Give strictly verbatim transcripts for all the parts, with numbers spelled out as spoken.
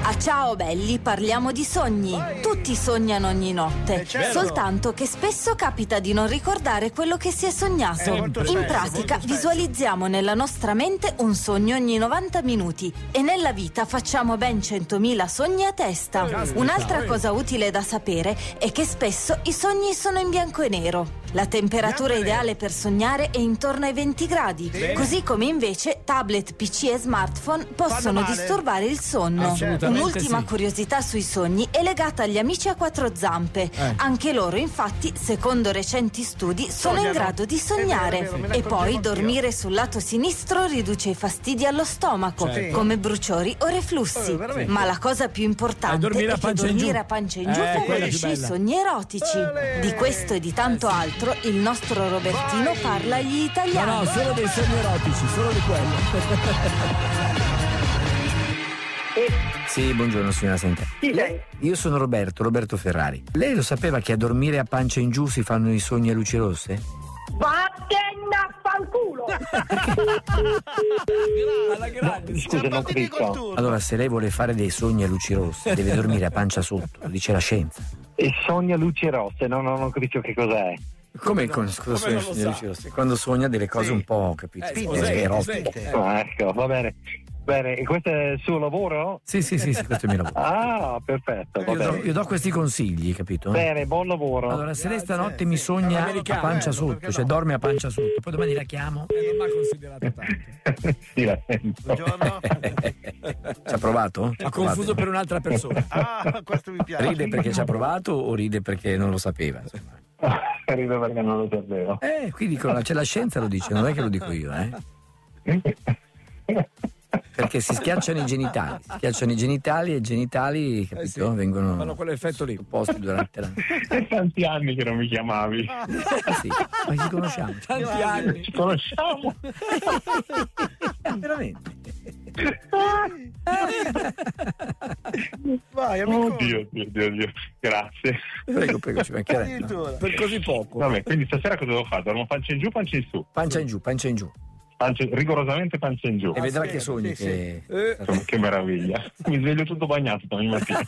A Ciao Belli parliamo di sogni. Tutti sognano ogni notte, soltanto che spesso capita di non ricordare quello che si è sognato. In pratica visualizziamo nella nostra mente un sogno ogni novanta minuti e nella vita facciamo ben centomila sogni a testa. Un'altra cosa utile da sapere è che spesso i sogni sono in bianco e nero. La temperatura ideale per sognare è intorno ai venti gradi, così come invece tablet, P C e smartphone possono disturbare il sonno. Un'ultima sì. curiosità sui sogni è legata agli amici a quattro zampe. Eh. Anche loro, infatti, secondo recenti studi, sono in grado di sognare. È vero, è vero, me ne E accorgevo poi anch'io. dormire sul lato sinistro riduce i fastidi allo stomaco, Certo. come bruciori o reflussi. Eh, veramente. Ma la cosa più importante È dormire a è che pancia in giù. dormire a pancia in giù Eh, quella più favorisce i bella. sogni erotici. Di questo e di tanto altro il nostro Robertino parla agli italiani. No, no, solo dei sogni erotici, solo di quello. Sì, buongiorno signora Senta. Chi sei? Io sono Roberto, Roberto Ferrari. Lei lo sapeva che a dormire a pancia in giù si fanno i sogni a luci rosse? Vattene a fanculo! Alla grande. Scusa, non capisco. Allora, se lei vuole fare dei sogni a luci rosse, deve dormire a pancia sotto, lo dice la scienza. E sogna luci rosse, no, no, non capisco che cos'è. Come, no? con, cosa Come sogna non lo sogni a sa? luci rosse? Quando sogna delle cose Sì. un po', capito? Eh, Eh, sveglia, erotiche. sveglia. Ah, ecco, va bene. Bene, e questo è il suo lavoro? Sì, sì, sì, sì, questo è il mio lavoro. Ah, perfetto, va Io do, bene. io do questi consigli, capito? Bene, buon lavoro. Allora, se lei Grazie, stanotte sì. mi sogna Americano, a pancia bello, sotto, perché cioè no? dorme a pancia sotto, poi domani la chiamo. Eh, non mi ha considerato tanto. Sì, la sento. Buongiorno. Ci ha provato? Ha confuso per un'altra persona. Ah, questo mi piace. Ride perché ci ha provato o ride perché non lo sapeva? Insomma. Rido perché non lo sapevo. Eh, qui dicono, c'è la scienza lo dice, non è che lo dico io, eh. Perché si schiacciano i genitali, si schiacciano i genitali e i genitali, capito? Eh sì, Vengono fanno quell'effetto lì. posti durante la. È tanti anni che non mi chiamavi. Eh sì, ma ci conosciamo. Tanti anni. Ci conosciamo. Veramente. Vai, amico. Oddio, Dio, Dio, Dio. Grazie. Prego, prego, ci mancherebbe. no? Addirittura. Per così poco. Vabbè, quindi stasera cosa devo fare? Dormo pancia in giù, pancia in su? Pancia in giù, pancia in giù. Pancia, rigorosamente pancia in giù. E vedrà sì, che sogni sì, che. Eh, Insomma, che meraviglia. Mi sveglio tutto bagnato domani mattina.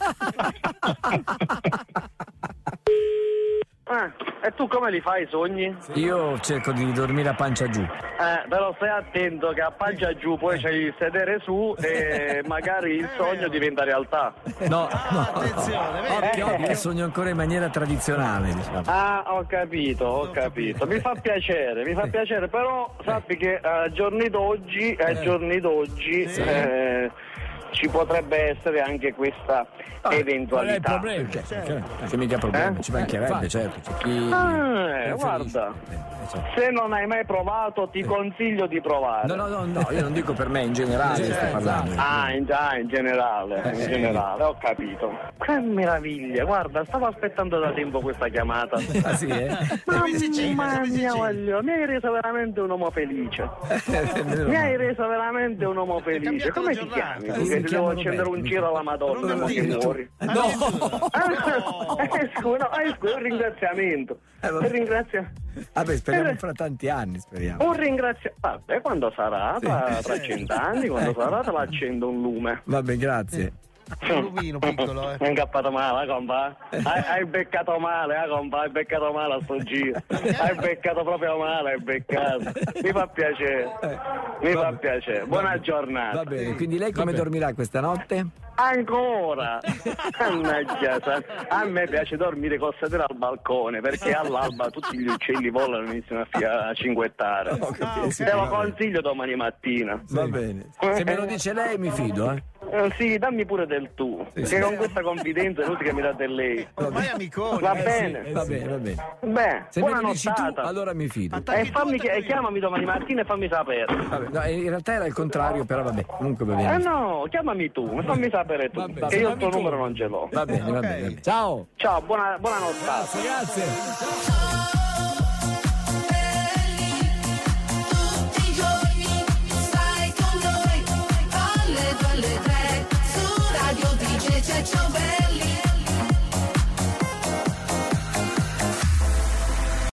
Ah, e tu come li fai i sogni? Io cerco di dormire a pancia giù. Eh, però stai attento che a pancia giù poi c'hai il sedere su e magari il sogno diventa realtà. No, no. attenzione, vedi? Occhio, occhio, io sogno ancora in maniera tradizionale, diciamo. Ah, ho capito, ho capito. Mi fa piacere, mi fa piacere, però sappi che a giorni d'oggi, a giorni d'oggi eh, ci potrebbe essere anche questa qual è il eventualità. problema? Cioè, c'è mica problema, Eh? ci mancherebbe, Eh, certo. C'è chi. Ah, è guarda. felice. Eh, certo. Se non hai mai provato, ti consiglio di provare. No, no, no, no, io non dico per me, in generale sto parlando. Ah, in, ah, in generale, in Eh. generale, ho capito. Che meraviglia, guarda, stavo aspettando da tempo questa chiamata. Ah sì, eh? Siamo in Sicilia, Mamma siamo in mia, Sicilia. voglio, mi hai reso veramente un uomo felice. Mi hai reso veramente un uomo felice. cambiato Come la ti giornata. chiami? Eh, Tu si che ti devo chiama accendere un Roberto. giro alla Madonna, ma che Robertino. muori. No! Eh, scusa, no, eh, scusa, un ringraziamento. Eh, vabbè. Un ringrazia- Vabbè, speriamo fra tanti anni, speriamo. un ringraziamento. Vabbè, quando sarà? Tra, tra cent'anni, quando sarà, te la accendo un lume. Vabbè, grazie. Un lumino piccolo, eh. Hai incappato male, eh, compa? Hai, hai beccato male, eh, compa? Hai beccato male a sto giro. Hai beccato proprio male, hai beccato. Mi fa piacere. Mi fa piacere. Buona giornata. Va bene, quindi lei come Vabbè. dormirà questa notte? Ancora? Mannaggia, sa- a me piace dormire col sedere al balcone perché all'alba tutti gli uccelli volano e iniziano a, fia- a cinguettare. Te lo consiglio domani mattina. Va bene. Se me lo dice lei mi fido, eh. Eh, sì, dammi pure del tu, Sì, che sì. con questa confidenza è inutile che mi date lei. Ormai amiconi. Va eh, bene. sì. Va bene, va bene. Beh, Se me buona lo dici tu, nottata. allora mi fido. Attacchi E tu, fammi, attacco e io. chiamami domani mattina e fammi sapere. Vabbè, no, in realtà era il contrario, però vabbè, comunque va Eh bene. no, chiamami tu, e fammi sapere tu, Va bene, che io il chiamami tuo tu. numero non ce l'ho. Va bene, va Ok. bene. va bene. Ciao! Ciao, buona, buona nottata. Grazie, grazie.